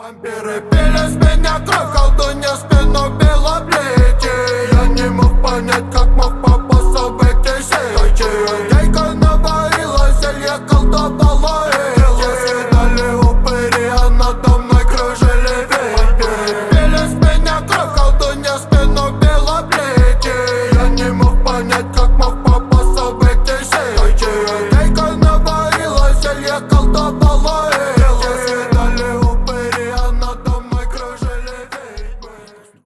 Вампиры пили с меня кровь, колдунья спину била плети. Я не мог понять, как мог попасться в эти сети. Гейка наварила, зелье колдовала ее. Съедали упыри, а надо мной кружили ветви. Вампиры пили с меня кровь, колдунья спину била плети. Я не мог понять, как мог попасться в эти сети. Гейка наварила, зелье колдовала ее.